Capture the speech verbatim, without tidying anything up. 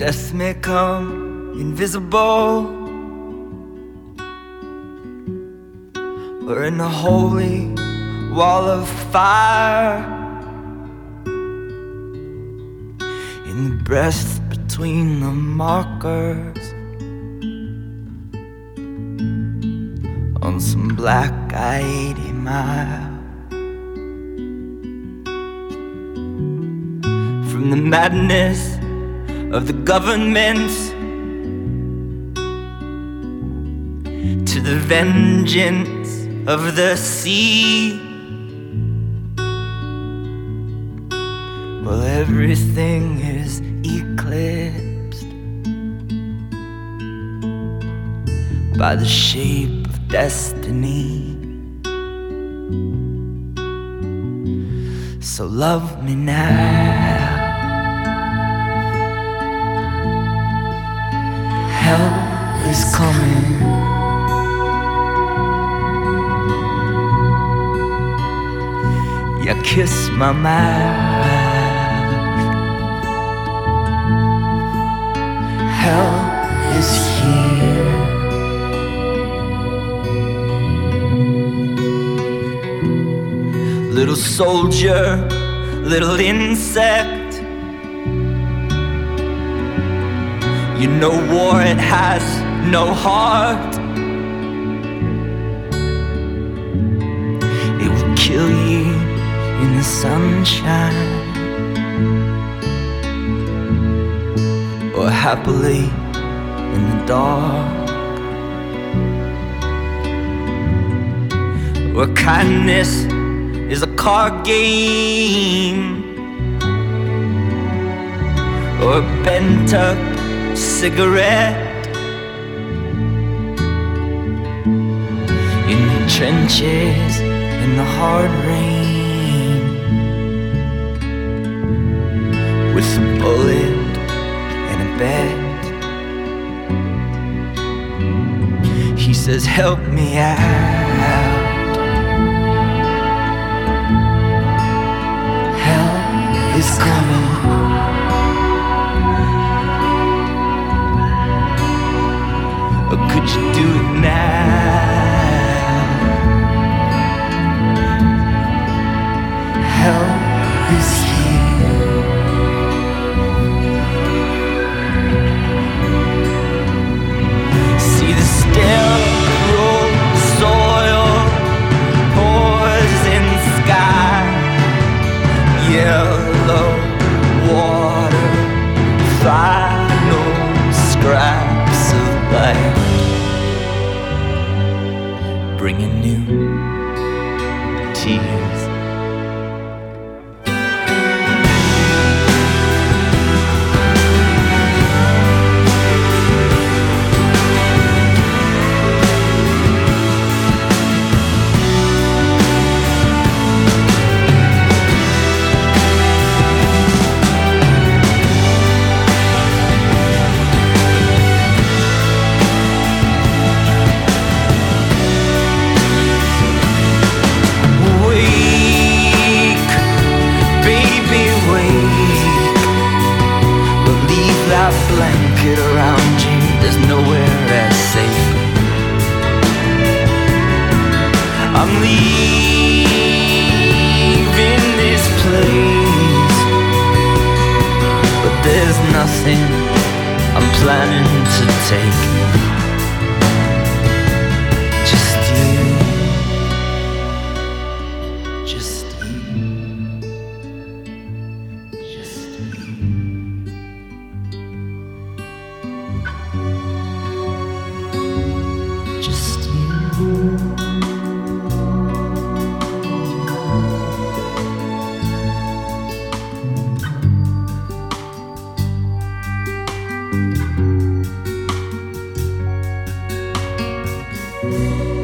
Death may come invisible, or in a holy wall of fire, in the breast between the markers, on some black eighty mile. From the madness of the government to the vengeance of the sea, well, everything is eclipsed by the shape of destiny. So love me now. Hell is coming. Yeah, kiss my mouth. Hell is here. Little soldier, little insect, you know war, it has no heart. It will kill you in the sunshine, or happily in the dark, or kindness is a card game, or a bent up cigarette in the trenches in the hard rain, with a bullet and a bet. He says, help me out. Hell is coming. Or could you do it now? Hell is here. See the sterile soil pours in the sky, yellow water, final scraps of life, bringing new tears. Blanket around you, there's nowhere as safe. I'm leaving this place, but there's nothing I'm planning to take. Just you, just you, just you. Just you. Thank you.